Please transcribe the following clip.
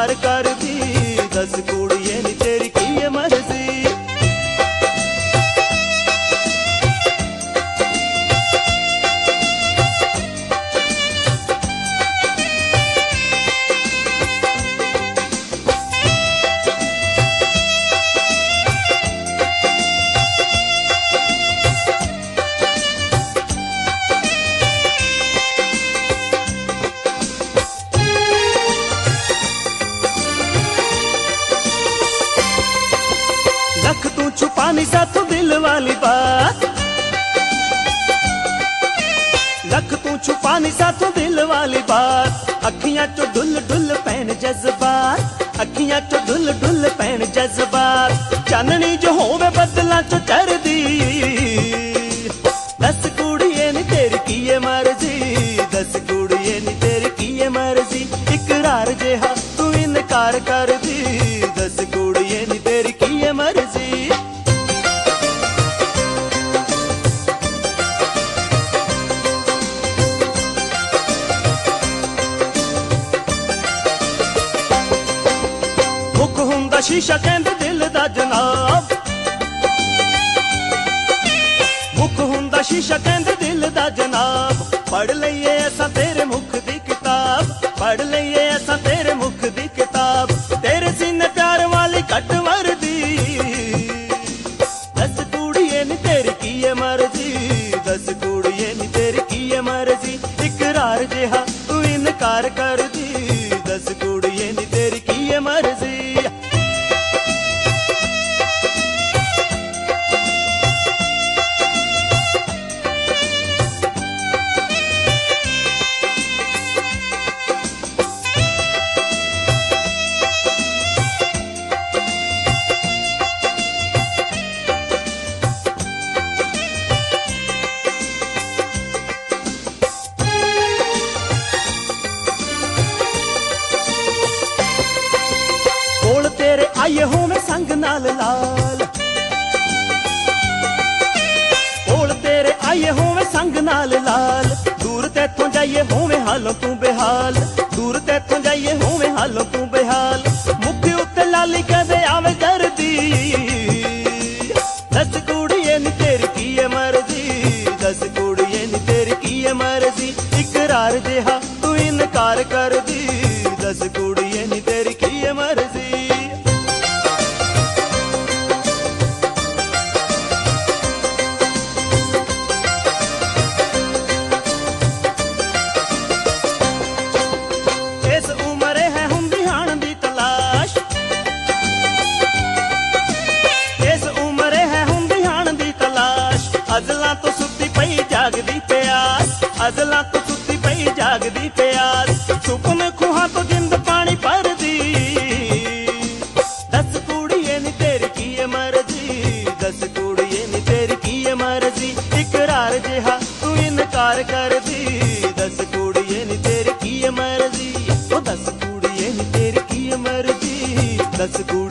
इनकार कर दी। दस कुड़िए नी तेरी की है मर्जी। लख तू छुपा नहीं साथों दिल वाली बात, लख तू छुपा नहीं साथों दिल वाली बात। अखियां चो डुल डुल पैन जज्बात, अखियां चो डुल डुल पैन जज्बात। चाननी जो होवे बदला चो चढ़दी। दस कुड़िए नी तेरी की है मर्जी। दस कुड़िए नी तेरी की है मर्जी। इकरार जेहा तू इनकार कर दी। दस कुड़िए नी तेरी की है मर्जी। मुख हुंदा शीशा कहंदे दिल दा जनाब, मुख हुंदा शीशा कहंदे दिल दा जनाब। पढ़ लईए असां तेरे मुख दी किताब, पढ़ लईए असां तेरे मुख दी किताब। तेरे सीने प्यार वाली कट वर्दी। दस कुड़िए नी तेरी की है मर्जी। दस कुड़िए नी तेरी की है मर्जी। इकरार जेहा तू इनकार कर दी। दस कुड़िए नी तेरी की है मर्जी। कोल तेरे आइए होवे संग नाल लाल, कोल तेरे आइए होवे संग नाल लाल। दूर तेथों जाइए होवे हालों तू बेहाल, दूर तेथों जाइए होवे हालों तू बेहाल। मुख उत्ते लाली कदे आवे करदी। दस कुड़िए नी तेरी की है मर्जी। दस कुड़िए नी तेरी की है मर्जी। इकरार जेहा तू इनकार कर दी। दस कुड़िए नी तेरी की है मर्जी। इस उम्र है हुंदी हाण दी तलाश, इस उम्र है हुंदी हाण दी तलाश। अजलां तो सुत्ती पई जागदी प्यास, अजलां तो सुत्ती पई जागदी प्यास। सुपन खुहां तो जिंद पानी भरदी। दस कुड़िए नी तेरी की है मर्जी। दस कुड़िए नी तेरी की है मर्जी। इकरार जेहा तू इनकार कर दी। दस कुड़िए नी तेरी की है मर्जी। ओ दस कुड़िए नी तेरी की है मर्जी। दस कुड़िए